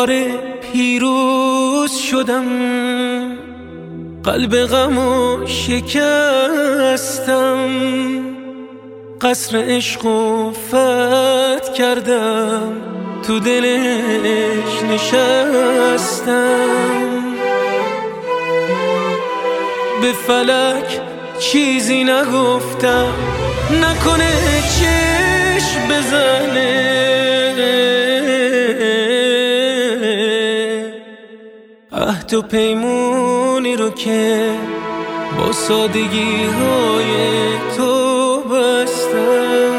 آره پیروز شدم، قلب غمو شکستم، قصر عشقو فتح کردم، تو دلش نشستم. به فلک چیزی نگفتم، نکنه چشم بزنه، عهد و پیمونی رو که با سادگی های تو بستم.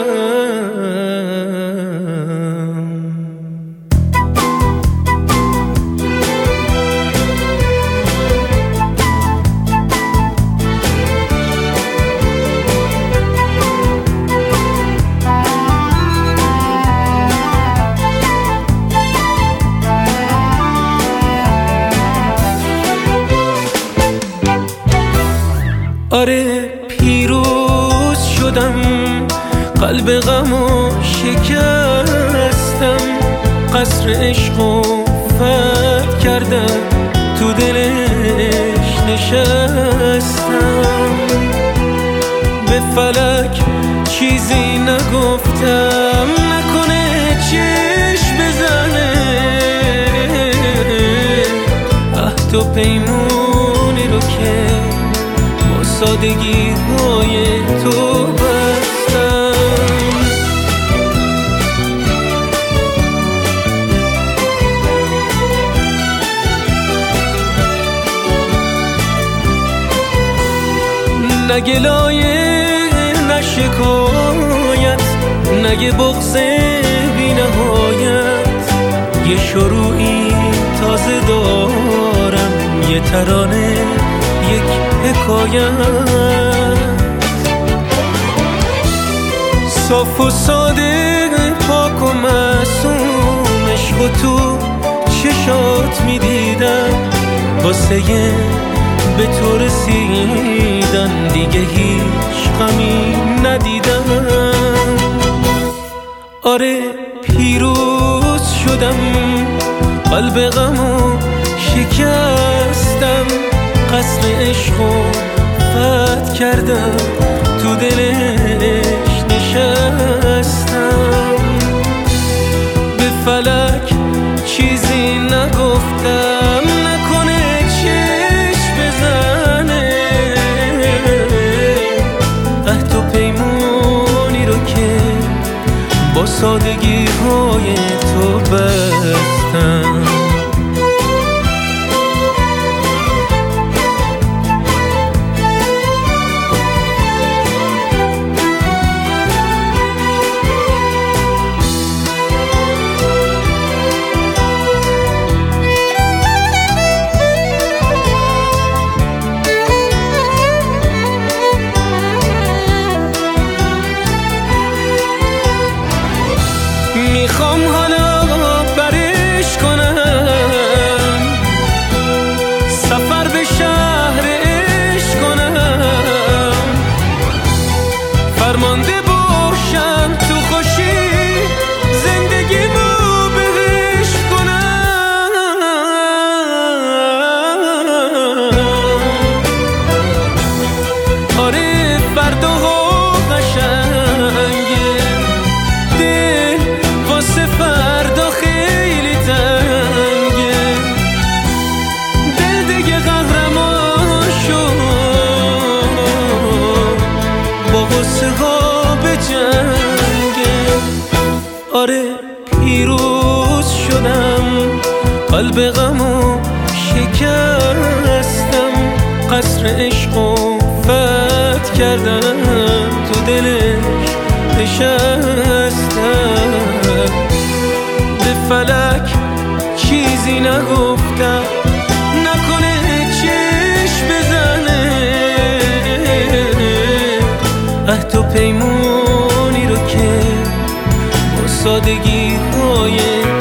آره پیروز شدم، قلب غمو شکستم، قصر عشقو فتح کردم، تو دلش نشستم. به فلک چیزی نگفتم، نکنه چشم بزنه، عهد و پیمونی رو که سادگی های تو بستم. نه گلایه نه شکایت، نه بغض بی نهایت، یه شروعی تازه دارم، یه ترانه یک حکایت، صاف و ساده پاک و معصوم، عشق و تو چشات میدیدم، واسه به تو رسیدن دیگه هیچ غمی ندیدم. آره پیروز شدم، قلب غمو شکستم، قصر عشقو فتح کردم، تو دلش نشستم. به فلک چیزی نگفتم، نکنه چشم بزنه، عهد و پیمونی رو که با سادگی های تو بستم. میخوام حالا برش کنم، سفر به شهر عشق کنم، فرمانده باشم تو خوشی، زندگیمو بهش کنم. آره فرداها قشنگه، فردا خیلی تنگه، دل دیگه قهرمان شد، با غصه ها به جنگه. آره پیروز شدم، قلب غمو شکستم، قصر عشقو فتح کردم، تو دلش نشستم. فلک چیزی نگفتم، نکنه چشم بزنه، عهد و پیمونی رو که با سادگی های